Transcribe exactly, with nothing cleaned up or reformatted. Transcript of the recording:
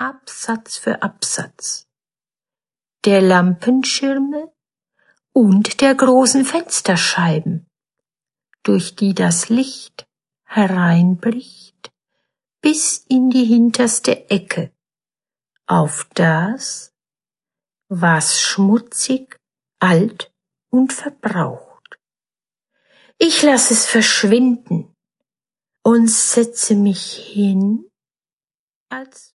Absatz für Absatz, der Lampenschirme und der großen Fensterscheiben, durch die das Licht hereinbricht bis in die hinterste Ecke, auf das, was schmutzig, alt und verbraucht. Ich lass es verschwinden und setze mich hin, als